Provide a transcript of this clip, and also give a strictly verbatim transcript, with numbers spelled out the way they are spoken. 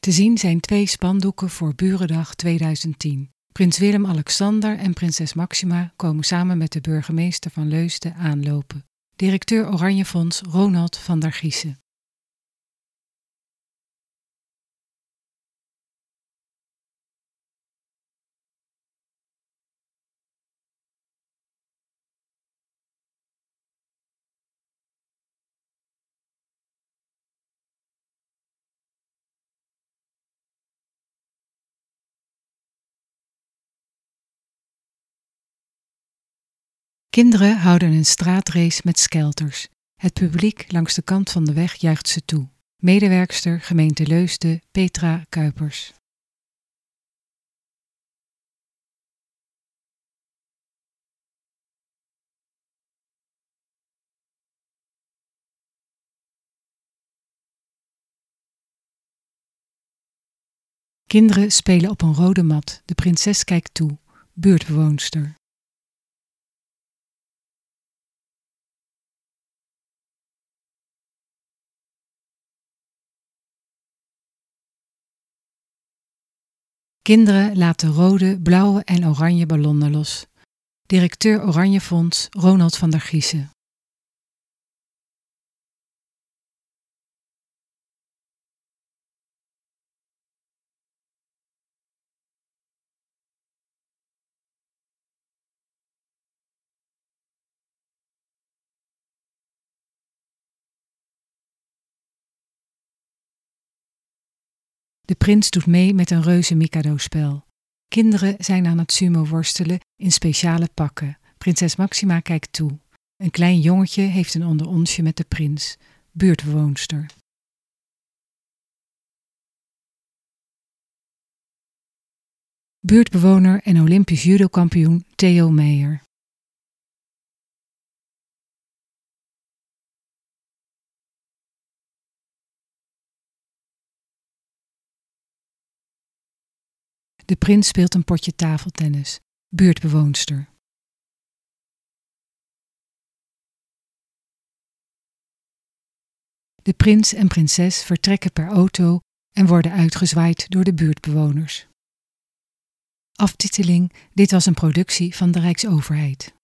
Te zien zijn twee spandoeken voor Burendag tweeduizend tien. Prins Willem-Alexander en prinses Máxima komen samen met de burgemeester van Leusden aanlopen. Directeur Oranjefonds Ronald van der Giezen. Kinderen houden een straatrace met skelters. Het publiek langs de kant van de weg juicht ze toe. Medewerkster gemeente Leusden Petra Kuipers. Kinderen spelen op een rode mat. De prinses kijkt toe. Buurtbewoonster. Kinderen laten rode, blauwe en oranje ballonnen los. Directeur Oranjefonds Ronald van der Giezen. De prins doet mee met een reuze Mikado-spel. Kinderen zijn aan het sumo-worstelen in speciale pakken. Prinses Máxima kijkt toe. Een klein jongetje heeft een onderonsje met de prins. Buurtbewoonster. Buurtbewoner en Olympisch judokampioen Theo Meijer. De prins speelt een potje tafeltennis. Buurtbewoonster. De prins en prinses vertrekken per auto en worden uitgezwaaid door de buurtbewoners. Aftiteling: dit was een productie van de Rijksoverheid.